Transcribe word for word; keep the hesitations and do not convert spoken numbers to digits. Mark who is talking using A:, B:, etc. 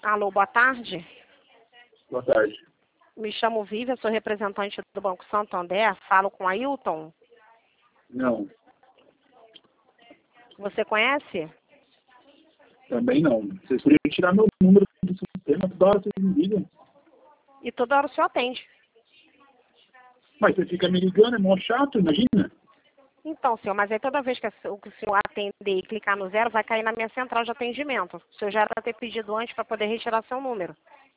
A: Alô, boa tarde.
B: Boa tarde.
A: Me chamo Vivian, sou representante do Banco Santander. Falo com Ailton.
B: Não,
A: Você conhece?
B: também não. Vocês podiam tirar meu número do sistema, toda hora vocês me ligam.
A: E toda hora o senhor atende.
B: Mas você fica me ligando, é mó chato, imagina.
A: Então, senhor, mas aí toda vez que o senhor atender e clicar no zero, vai cair na minha central de atendimento. O senhor já era ter pedido antes para poder retirar seu número.